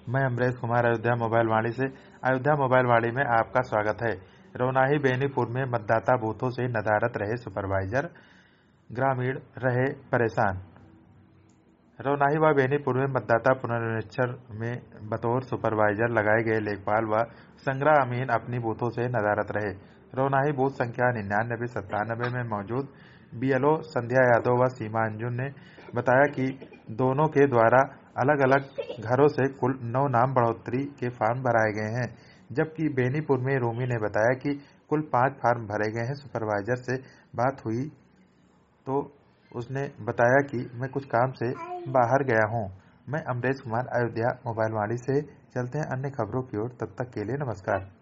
मैं अमरेश कुमार अयोध्या मोबाइल वाणी से। अयोध्या मोबाइल वाणी में आपका स्वागत है। रौनाही बेनीपुर में मतदाता बूथों से नदारद रहे सुपरवाइजर, ग्रामीण रहे परेशान। रौनाही व बेनीपुर में मतदाता पुनरीक्षण में बतौर सुपरवाइजर लगाए गए लेखपाल व संग्रह अमीन अपनी बूथों से नदारद रहे। रौनाही बूथ संख्या 99-97 में मौजूद बीएलओ संध्या यादव व सीमा अंजुम ने बताया कि दोनों के द्वारा अलग अलग घरों से कुल 9 नाम बढ़ोतरी के फार्म भराए गए हैं, जबकि बेनीपुर में रोमी ने बताया कि कुल 5 फार्म भरे गए हैं। सुपरवाइजर से बात हुई तो उसने बताया कि मैं कुछ काम से बाहर गया हूं। मैं अमरेश कुमार, अयोध्या मोबाइल वाणी से। चलते हैं अन्य खबरों की ओर, तब तक के लिए नमस्कार।